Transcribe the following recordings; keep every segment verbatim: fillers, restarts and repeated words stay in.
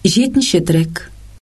Жетінші трек.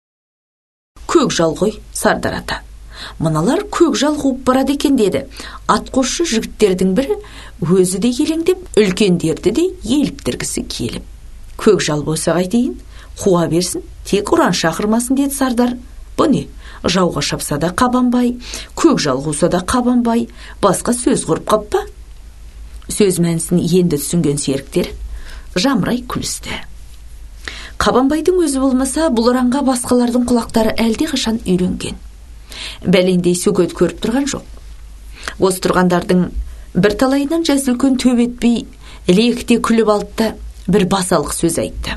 Көкжал ғой, Сардар ата. Мыналар көкжал қуып барады екен деді. Атқосшы жігіттердің бірі өзі де елеңдеп, үлкендерді де еліктіргісі келіп. Көкжал болса қайтейін, қуа берсін, тек ұран шақырмасын деді Сардар. Бұ не? Жауға шапса да қабанбай, көкжал қуса да қабанбай, басқа сөз құрып қаппа. Сөз мәнісін енді түсінген серіктер жамырай күлісті. Қабанбайдың өзі болмаса, бұл ұранға басқалардың құлақтары әлде қашан үйренген. Бәлендей сөкет көріп тұрған жоқ. Осы тұрғандардың бір талайынан жас үлкен төп етпей, лекте күліп алды, бір басалық сөз айтты.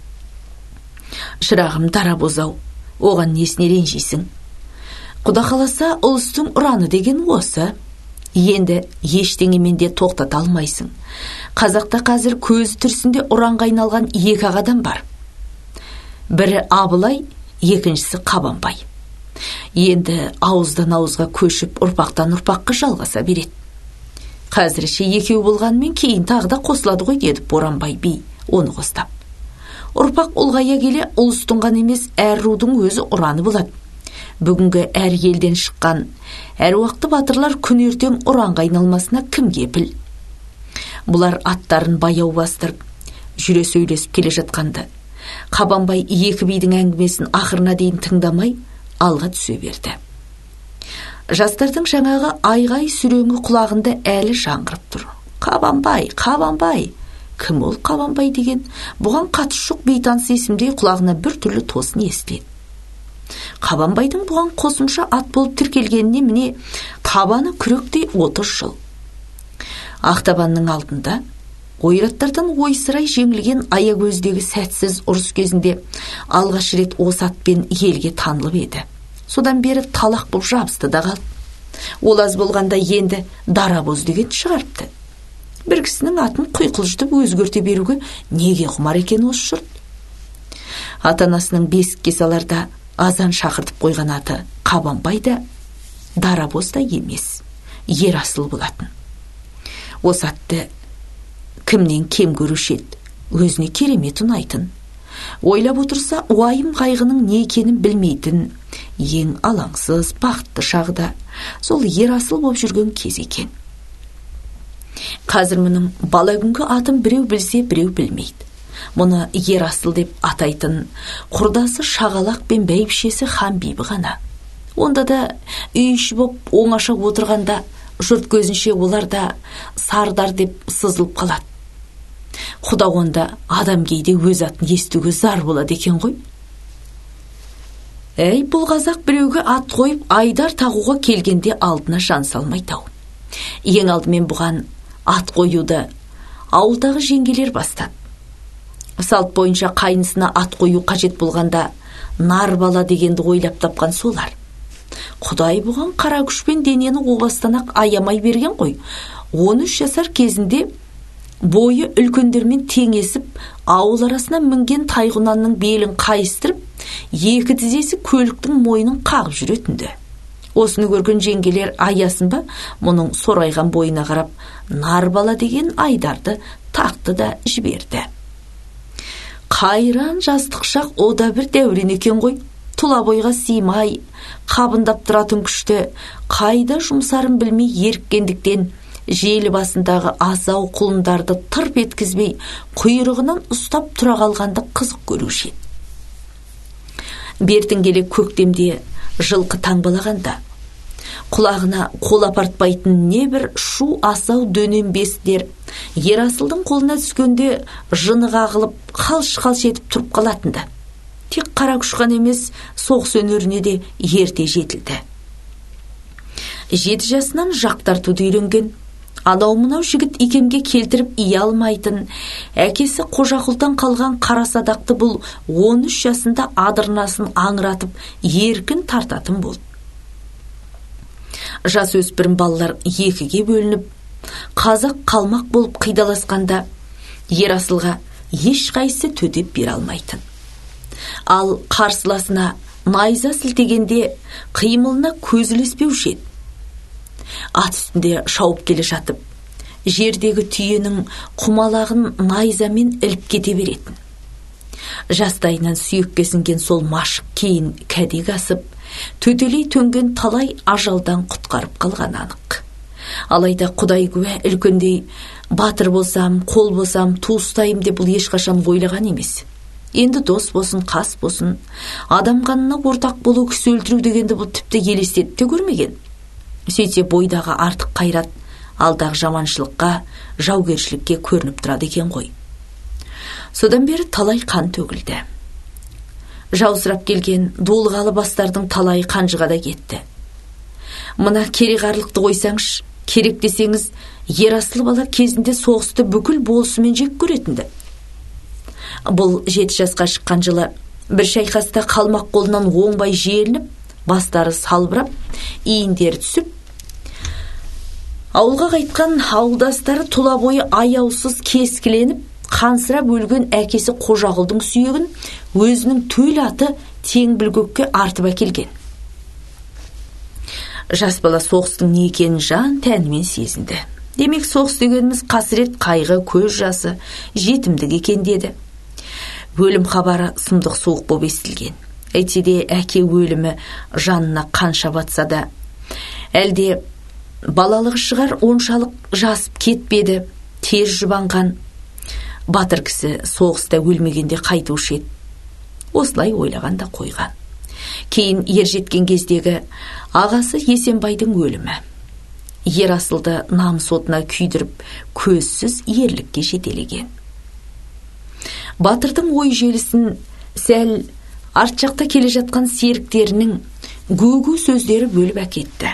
Шырағым дарабоз-ау, оған несіне ренжисің? Құда қаласа ұлыстың ұраны деген осы. Енді ештеңемен де тоқтата алмайсың. Қазақта қазір көз түрсінде ұранға айналған екі адам бар. Бірі Абылай, екіншісі Қабанбай. Енді ауыздан ауызға көшіп ұрпақтан ұрпаққа жалғаса береді. Қазірше екеу болғанмен кейін тағы да қосылады ғой деді Боранбай би оны қостап. Ұрпақ ұлғая келе ұлыстың ғана емес әр рудың өзі ұраны болады. Бүгінгі әр елден шыққан әр уақты батырлар күн ертең ұранға айналмасына кім кепіл? Бұлар аттарын баяу бастырып, жүре сөйлесіп келе жатқанды. Қабанбай екі бидің әңгімесін ақырына дейін тыңдамай алға түсе берді. Жастардың жаңағы айғай сүреңі құлағында әлі жаңғырып тұр. Қабанбай, Қабанбай. Кім ол Қабанбай деген? Бұған қатысы жоқ бейтаныс есімдей құлағына бір түрлі тосын естіледі. Қабанбайдың бұған қосымша ат болып тіркелгеніне міне табаны күректей отыз жыл. Ақтабанның алдында ойраттардан ойсырай жеңілген аягөздегі сәтсіз ұрыс кезінде алғаш рет осы атпен елге танылып еді. Содан бері талақ болып жабысты да қалды. Ол аз болғанда енді дарабоз деген шығарыпты. Бір кісінің атын құйқылжытып өзгерте беруге неге құмар екен осы жұрт? Ата-анасының бесікке саларда азан шақыртып қойған аты Қабанбай да дарабоз да емес, Ерасыл болатын. Осы атты кімнен кем көруші еді, өзіне керемет ұнайтын. Ойлап отырса, уайым қайғының не екенін білмейтін, ең алаңсыз, бақытты шағда сол Ерасыл болып жүрген кез екен. Қазір мұның бала күнгі атын біреу білсе, біреу білмейді. Мұны Ерасыл деп атайтын құрдасы Шағалақ пен бәйбішесі Ханбибі ғана. Онда да үй іші боп оңаша отырғанда жұрт көзінше олар да Сардар деп сызылып қалады. Құда онда адам кейде өз атын естуге зар болады екен ғой. Әй, бұл қазақ біреуге ат қойып айдар тағуға келгенде алдына жан салмайды-ау. Ең алдымен бұған ат қоюды ауылдағы жеңгелер бастады. Салт бойынша қайнысына ат қою қажет болғанда нар бала дегенді ойлап тапқан солар. Құдай бұған қара күшпен денені обастанақ аямай берген ғой. он үш жасар кезінде бойы үлкендермен теңесіп, ауыл арасына мінген тайғұнанның белін қайыстырып, екі тізесі көліктің мойнын қағып жүретінді. Осыны көрген жеңгелер аясын ба, мұның сорайған бойына қарап, нар бала деген айдарды тақты да жіберді. Қайран жастық шақ ода бір дәурен екен ғой. Тұла бойға симай, қабындап тұратын күшті, қайда жұмсарын білмей еріккендіктен, желі басындағы азау құлындарды тырп еткізбей, құйрығынан ұстап тұра қалғанды қызық көруші еді. Бертін келе көктемде жылқы таңбалағанда, құлағына қол апартпайтын не бір шу асау дөненбестер Ерасылдың қолына түскенде жыны қағылып, қалш-қалш етіп тұрып қалатынды. Тек қара күш қана емес, соғыс өнеріне де ерте жетілді. Жеті жасынан жақтартуды үйренген, анау мынау жігіт икемге келтіріп ие алмайтын, әкесі Қожақұлдан қалған қара садақты бұл он үш жасында адырнасын аңыратып, еркін тартатын болды. Жас өспірім балалар екіге бөлініп, қазақ қалмақ болып қидаласқанда, Ерасылға ешқайсы төтеп бере алмайтын. Ал қарсыласына найза сілтегенде қимылына көзілеспеуші еді. Ат үстінде шауып келе жатып, жердегі түйенің құмалағын найзамен іліп кете беретін. Жастайынан сүйекке сіңген сол машық кейін кәдек асып, төтелей төнген талай ажалдан құтқарып қалған анық. Алайда Құдай куә, үлкендей батыр болсам, қол болсам, туыстайым деп бұл ешқашан ойлаған емес. Енді дос болсын, қас болсын, адам қанына ортақ болу, кісі өлтіру дегенді бұл тіпті елестетіп те көрмеген. Сөйтсе бойдағы артық қайрат алдағы жаманшылыққа, жаугершілікке көрініп тұрады екен ғой. Содан бері талай қан төгілді. Жаусырап келген долғалы бастардың талай қанжыға да кетті. Мына кереғарлықты қойсаңыз, керек десеңіз, Ерасыл бала кезінде соғысты бүкіл болысымен жек көретінді. Бұл жеті жасқа шыққан жылы бір шайқаста қалмақ қолынан оңбай желініп, бастары салбырап, иіндері түсіп, ауылға қайтқан ауылдастары тұла бойы аяусыз кескіленіп, қансырап өлген әкесі Қожағұлдың сүйегін өзінің төл аты Теңбілкөкке артып әкелген. Жас бала соғыстың не екенін жан тәнімен сезінді. Демек соғыс дегеніміз қасірет, қайғы, көз жасы, жетімдік екен деді. Өлім хабары сұмдық суық боп естілген. Әйтсе де әке өлімі жанына қанша батса да, әлде балалығы шығар оншалық жасып кетпеді, тез жұбанған. Батыр кісі соғыста өлмегенде қайтушы еді. Осылай ойлаған да қойған. Кейін ер жеткен кездегі ағасы Есенбайдың өлімі Ерасылды намыс отына күйдіріп, көзсіз ерлікке жетелеген. Батырдың ой желісін сәл арт жақта келе жатқан серіктерінің гу-гу сөздері бөліп әкетті.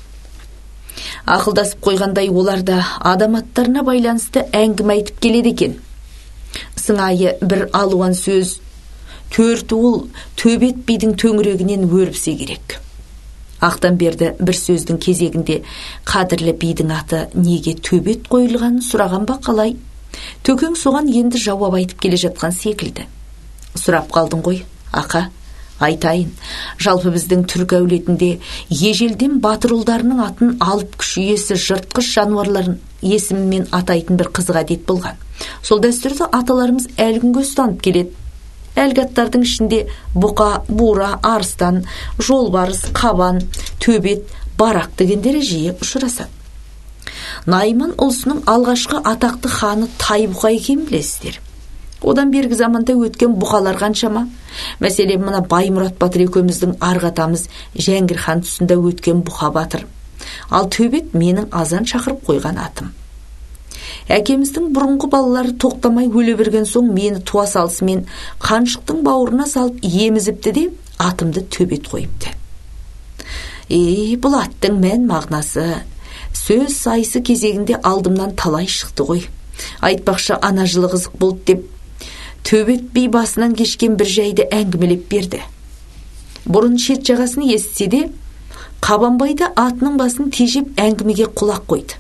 Ақылдасып қойғандай оларда адам аттарына байланысты әңгіме айтып келеді екен. Сыңайы бір алуан сөз төрт уыл Төбет бидің төңірегінен өріпсе керек. Ақтан берді бір сөздің кезегінде қадірлі бидің аты неге Төбет қойылғанын сұраған ба қалай? Төкең соған енді жауап айтып келе жатқан секілді. Сұрап қалдың ғой, ақа, айтайын. Жалпы біздің түркі әулетінде ежелден батыр ұлдарының атын алып күш иесі жыртқыш жануарларын есімімен атайтын бір қызық әдет болған. Сол дәстүрді аталарымыз әлі күнге ұстанып келеді. Әлгі аттардың ішінде бұқа, бура, арыстан, жолбарыс, қабан, төбет, барақ дегендері жиі ұшырасады. Найман ұлысының алғашқы атақты ханы Тайбұқа екенін білесіздер. Одан бергі заманда өткен бұқалар қаншама? Мәселен, мына Баймұрат батыр екеуміздің арғы атамыз Жәңгір хан тұсында өткен бұқа батыр. Ал төбет менің азан шақырып қойған атым. Әкеміздің бұрынғы балалары тоқтамай өле берген соң мені туа салысымен қаншықтың бауырына салып емізіпті де атымды Төбет қойыпты. Ей, бұл аттың мән мағынасы сөз сайысы кезегінде алдымнан талай шықты ғой. Айтпақшы ана жылы қызық болды деп Төбет би басынан кешкен бір жайды әңгімелеп берді. Бұрын шет жағасын естісе де, Қабанбайды атының басын тежеп әңгімеге құлақ қойды.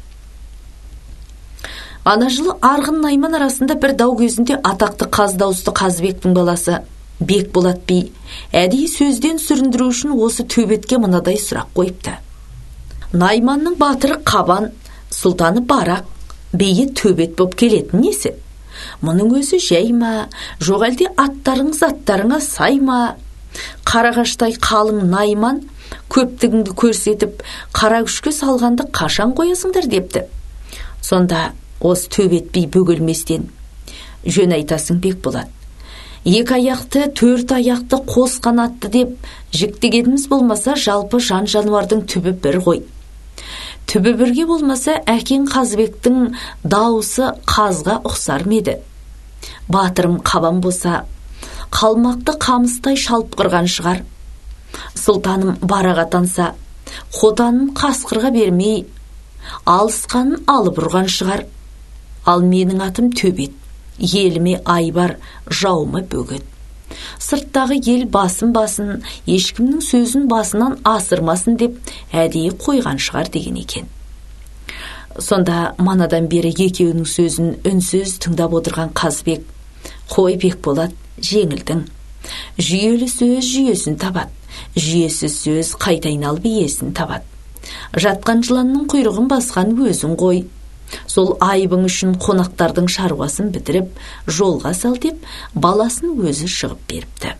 Ана жылы Арғын Найман арасында бір дау кезінде атақты қаз дауысты Қазыбектің баласы Бекболат би әдейі сөзден сүріндіру үшін осы Төбетке мынадай сұрақ қойыпты. Найманның батыры Қабан, сұлтаны Барақ, биі Төбет боп келетін несі? Мұның өзі жай ма, жоқ әлде аттарыңыз аттарыңа сай ма? Қарағаштай қалың Найман көптігіңді көрсетіп, қара күшке салғанды қашан қоясыңдар депті. Сонда осы Төбет би бөгелместен, жөн айтасың Бекболат. Екі аяқты, төрт аяқты, қос қанатты деп жіктегеніміз болмаса, жалпы жан жануардың түбі бір ғой. Түбі бірге болмаса, әкең Қазыбектің дауысы қазға ұқсар меді. Батырым Қабан болса, қалмақты қамыстай шалып қырған шығар. Сұлтаным Барақ атанса, қотанын қасқырға бермей, алысқанын алып ұрған шығар. Ал менің атым Төбет, еліме айбар, жауыма бөгет. Сырттағы ел басын-басын, ешкімнің сөзін басынан асырмасын деп әдейі қойған шығар деген екен. Сонда манадан бері екеуінің сөзін үнсіз тыңдап отырған Қазыбек, қой Бекболат, жеңілдің. Жүйелі сөз жүйесін табады, жүйесіз сөз қайта айналып иесін табады. Жатқан жыланның құйрығын басқан өзің ғой. Сол айыбың үшін қонақтардың шаруасын бітіріп, жолға сал деп, баласын өзі шығып беріпті.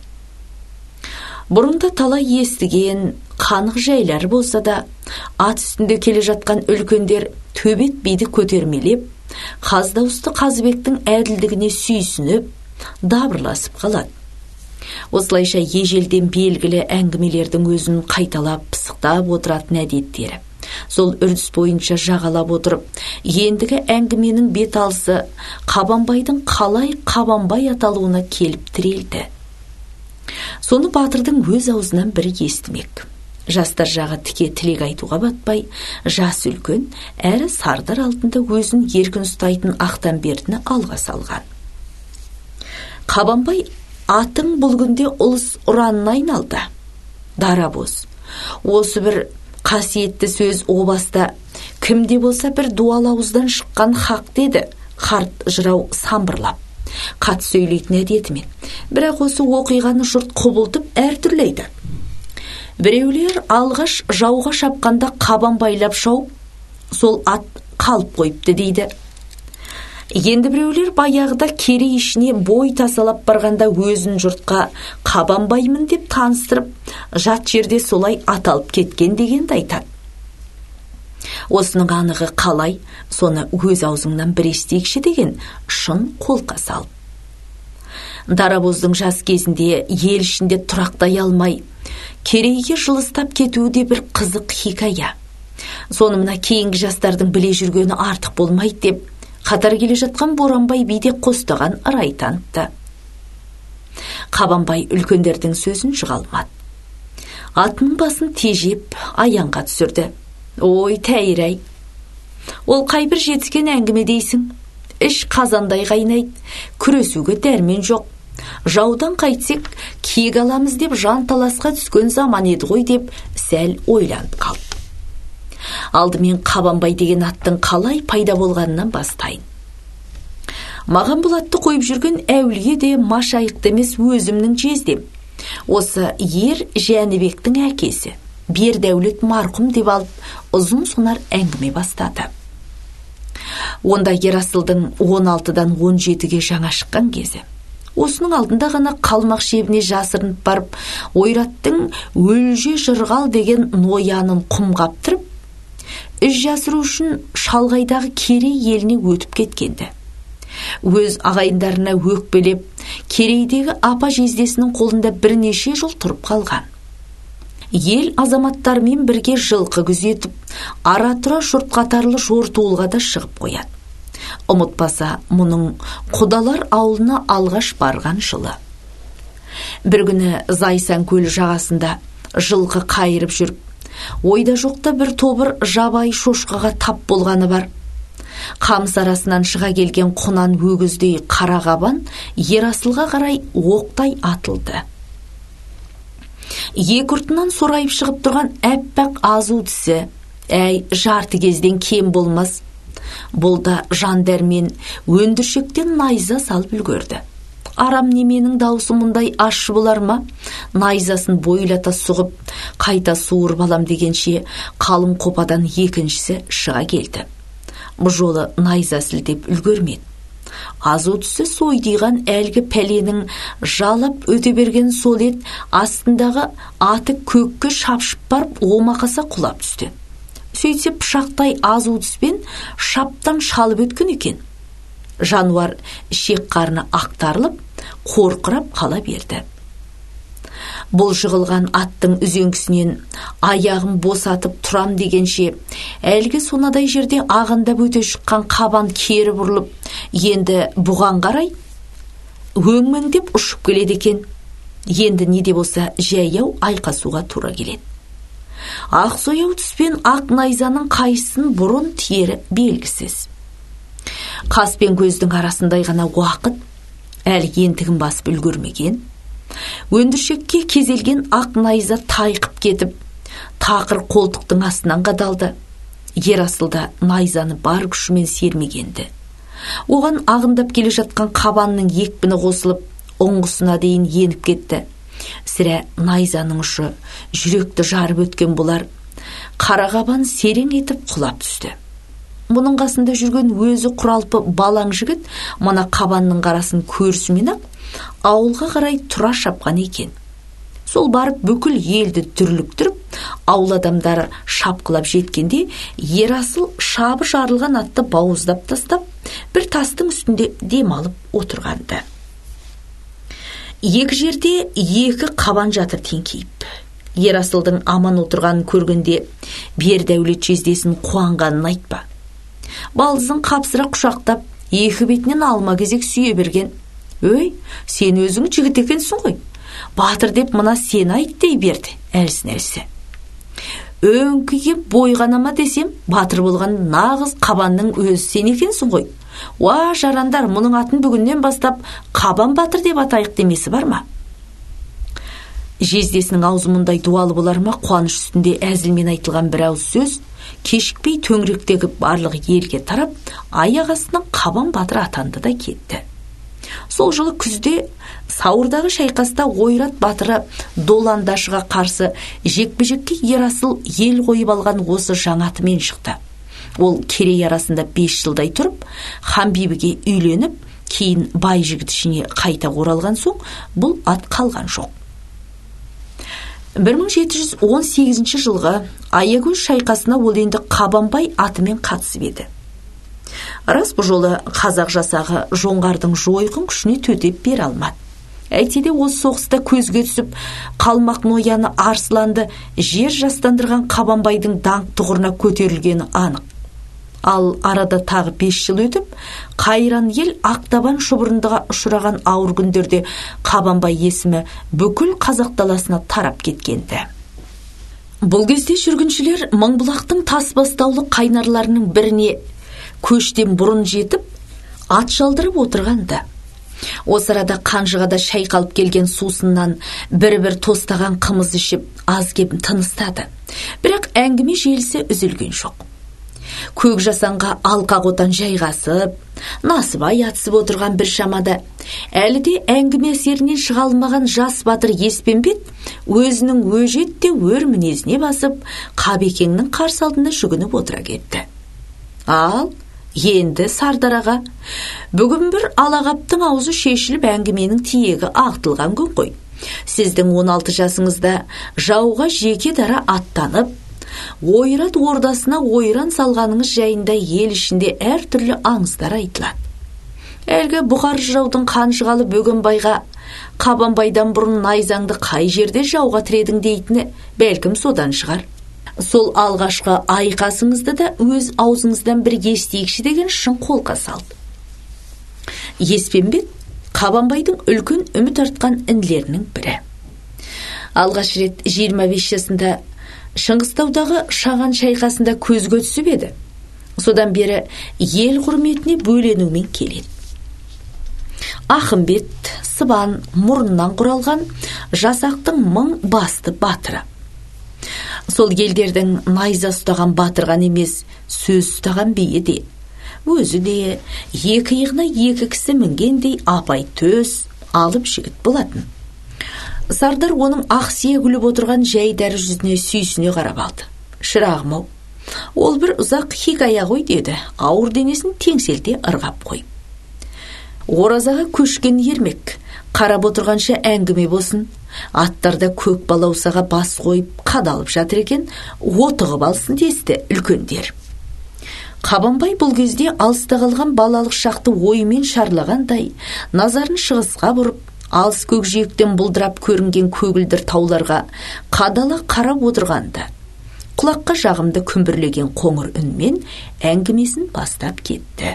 Бұрында талай естіген, қанық жайлар болса да, ат үстінде келе жатқан үлкендер төбет биді көтермелеп, Қаздауысты Қазыбектің әділдігіне сүйсініп, дабырласып қалады. Осылайша ежелден белгілі әңгімелердің өзін қайталап, пысықтап отыратын әдеттері. Сол үрдіс бойынша жағалап отырып, ендігі әңгіменің бет алысы Қабанбайдың қалай Қабанбай аталуына келіп тірелді. Соны батырдың өз аузынан бірі естімек. Жастар жағы тіке тілек айтуға батпай, жас үлкен, әрі сардар алдында өзін еркін ұстайтын Ақтанбердіні алға салған. Қабанбай атың бұл күнде ұлыс ұранына айналды. Дарабоз, осы бір қасиетті сөз о баста кімде болса бір дуал ауыздан шыққан хақ деді, қарт жырау самбырлап. Қат сөйлейтін әдетімен. Бірақ осы оқиғаны жұрт құбылтып әртүрлейді. Біреулер алғаш жауға шапқанда Қабанбайлап шауып, сол ат қалып қойыпты дейді. Енді біреулер баяғыда керей ішіне бой тасалап барғанда өзін жұртқа Қабанбаймын деп таныстырып, жат жерде солай аталып кеткен дегенді айтады. Осының анығы қалай, соны өз аузыңнан бір естейікші деген шын қолқа салып. Дарабоздың жас кезінде ел ішінде тұрақтай алмай, керейге жылыстап кетуі де бір қызық хикая. Соны мына кейінгі жастардың біле жүргені артық болмайды деп, қатар келе жатқан Боранбай биде қостаған ырай танытты. Қабанбай үлкендердің сөзін жығалмады. Атының басын тежеп, аяңға түсірді. Ой, тәйір-ай, ол қай бір жетіскен әңгіме дейсің? Іш қазандай қайнайды, күресуге дәрмен жоқ. Жаудан қайтсек, кек аламыз деп жан таласқа түскен заман еді ғой деп сәл ойланып қалды. Алдымен Қабанбай деген аттың қалай пайда болғанынан бастайын. Маған бұл атты қойып жүрген әулие де машайықты емес өзімнің жездем. Осы ер Жәнібектің әкесі, Бердәулет марқұм деп алып, ұзын сонар әңгіме бастады. Онда Ерасылдың он алтыдан он жетіге жаңа шыққан кезі. Осының алдында ғана қалмақ шебіне жасырынып барып, ойраттың өлже жырғал деген ноянын құм қаптырып, іс жасыру үшін шалғайдағы керей еліне өтіп кеткенді. Өз ағайындарына өкпелеп, керейдегі апа жездесінің қолында бірнеше жыл тұрып қалған. Ел азаматтармен бірге жылқы күзетіп, ара-тұра жұрт қатарлы жортуылға да шығып қояды. Ұмытпаса, мұның құдалар ауылына алғаш барған жылы. Бір күні Зайсан көлі жағасында жылқы қайырып жүріп, ойда жоқта бір тобыр жабай шошқаға тап болғаны бар. Қамыс арасынан шыға келген құнан өгіздей қара қабан Ерасылға қарай оқтай атылды. Екі ұртынан сорайып шығып тұрған әппақ азу тісі, әй, жарты кезден кем болмас. Бұл да жандәрмен өндіршектен найза салып үлгерді. Арам неменің даусы мұндай ащы болар ма? Найзасын бойлата сұғып, қайта суырып алам дегенше, қалың қопадан екіншісі шыға келді. Бұл жолы найза сілтеп үлгермеді. Азу түсі сойдиған әлгі пәленің жалап өте берген сол ет астындағы аты көкке шапшып барып омақаса құлап түсті. Сөйтсе пышақтай азу түспен шаптан шалып өткен екен. Жануар шек қарны ақтарылып, қорқырап қала берді. Бұл жығылған аттың үзеңгісінен аяғым босатып тұрам дегенше, әлгі сонадай жерде ағындап өте шыққан қабан кері бұрылып, енді бұған қарай өңмеңдеп ұшып келеді екен. Енді не де болса жаяу айқасуға тура келеді. Ақ сояу түспен ақ найзаның қайсысын бұрын тиері белгісіз. Қас пен көздің арасындай ғана уақыт әлі ентігін басып үлгермеген. Өндіршекке кезелген ақ найза тайқып кетіп, тақыр қолтықтың астынан қадалды. Ерасылда найзаны бар күшімен сермегенді. Оған ағындап келе жатқан қабанның екпіні қосылып, оңғысына дейін еніп кетті. Сірә найзаның ұшы жүректі жарып өткен болар. Қара қабан серең етіп құлап түсті. мұның қасында жүрген өзі құралпы балаң жігіт мына қабанның қарасын көрісімен-ақ ауылға қарай тұра шапқан екен. Сол барып бүкіл елді дүрліктіріп, ауыл адамдары шапқылап жеткенде, Ерасыл шабы жарылған атты бауыздап тастап, бір тастың үстінде дем алып отырғанды. Екі жерде екі қабан жатыр теңкейіп. Ерасылдың аман отырғанын көргенде, Бердәулет жездесін қуанғанын айтпа. Балдызын қапсыра құшақтап, екі бетінен алма кезек сүйе берген. Өй, сен өзің жігіт екенсің ғой. Батыр деп мына сені айт дей берді, әлсін-әлсі. Өңкіге бойғанама десем, батыр болған нағыз қабанның өзі сен екенсің ғой. Уа, жарандар, мұның атын бүгіннен бастап қабан батыр деп атайық демесі бар ма? Жездесінің аузы мұндай дуалы болар ма, қуаныш үстінде әзілмен айтылған бір ауыз сөз, кешікпей төңіректегі барлық елге тарап, аяқ астынан қабан батыр атанды да кетті. Сол жылы күзде Сауырдағы шайқаста Ойрат батыры Доландашыға қарсы жекпе-жекке Ерасыл ел қойып алған осы жаңа атымен шықты. Ол Керей арасында бес жылдай тұрып, Ханбибіге үйленіп, кейін бай жігіт ішіне қайта оралған соң, бұл ат қалған жоқ. бір мың жеті жүз он сегізінші жылғы Аягөз шайқасына ол енді Қабанбай атымен қатысып еді. Рас, бұл жолы қазақ жасағы жоңғардың жойқын күшіне төтеп бере алмады. Әйтсе де осы соғыста көзге түсіп, қалмақ нояны арсыланды жер жастандырған Қабанбайдың даңқ тұғырына көтерілгені анық. Ал арада тағы бес жыл өтіп, қайран ел Ақтабан шұбырындыға ұшыраған ауыр күндерде Қабанбай есімі бүкіл қазақ даласына тарап кеткенді. Бұл кезде жүргіншілер Мыңбұлақтың тас бастаулы қайнарларының біріне көштен бұрын жетіп, ат жалдырып отырғанда. Осы арада қанжығада шайқалып келген сусыннан бір-бір тостаған қымыз ішіп, аз кебін тыныстады. Бірақ әңгіме желісі үзілген жоқ. Көк жасанға алқа қотан жайғасып, насыбай атысып отырған бір шамада, әлі де әңгіме әсерінен шыға алмаған жас батыр Еспенбет өзінің өжет те өр мінезіне басып, Қабекеңнің қарсы алдында жүгініп отыра кетті. Ал, енді Сардараға, бүгін бір алағаптың аузы шешіліп әңгіменің тиегі ағытылған күн ғой. Сіздің он алты жасыңызда жауға жеке дара аттанып, Ойрат ордасына ойран салғаныңыз жайында ел ішінде әр түрлі аңыздар айтылады. Әлгі бұқар жыраудың қанжығалы Бөгенбайға Қабанбайдан бұрын найзаңды қай жерде жауға тіредің дейтіні бәлкім содан шығар. Сол алғашқы айқасыңызды да өз аузыңыздан бір естейікші деген шын қолқа салды. Еспенбет Қабанбайдың үлкен үміт артқан інілерінің бірі. Алғаш рет жиырма бес жасында Шыңғыстаудағы Шаған шайқасында көзге түсіп еді. Содан бері ел құрметіне бөленумен келеді. Ақымбет, Сыбан мұрнынан құралған жасақтың мың басты батыры. Сол елдердің найза ұстаған батырған емес, сөз ұстаған биі де. Өзі де екі иығына екі кісі мінгендей апай төс алып жігіт болатын. Сардар оның ақсия күліп отырған жәйдәрі жүзіне сүйсіне қарап алды. Шырағым-ау, ол бір ұзақ хикая ғой деді, ауыр денесін теңселте ырғап қойып. Оразаға көшкен ермек, қарап отырғанша әңгіме болсын, аттарда көк балаусаға бас қойып қадалып жатыр екен, отығып алсын десті үлкендер. Қабанбай бұл кезде алыста қалған балалық шақты ойымен шарлағандай, назарын шығысқа бұрып, алыс көкжиектен бұлдырап көрінген көгілдір тауларға қадала қарап отырғанда, құлаққа жағымды күмбірлеген қоңыр үнмен әңгімесін бастап кетті.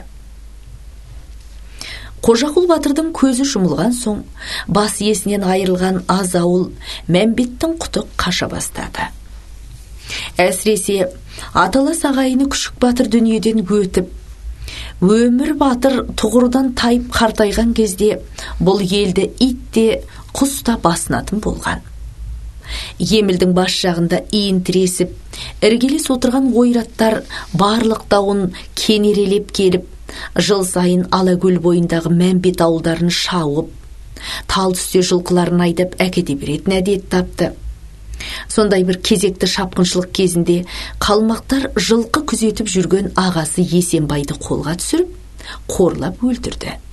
Қожақұл батырдың көзі жұмылған соң, бас есінен айырылған аз ауыл Мәмбеттің құты қаша бастады. Әсіресе аталас ағайыны Күшік батыр дүниеден өтіп, өмір батыр тұғырдан тайып қартайған кезде бұл елді ит те құс та басынатын болған. Емілдің бас жағында иін тіресіп, іргелес отырған ойраттар барлық дауын кенерелеп келіп, жыл сайын Алакөл бойындағы Мәмбет ауылдарын шауып, тал түсте жылқыларын айдап әкете беретін әдет тапты. Сондай бір кезекті шапқыншылық кезінде қалмақтар жылқы күзетіп жүрген ағасы Есенбайды қолға түсіріп, қорлап өлтірді.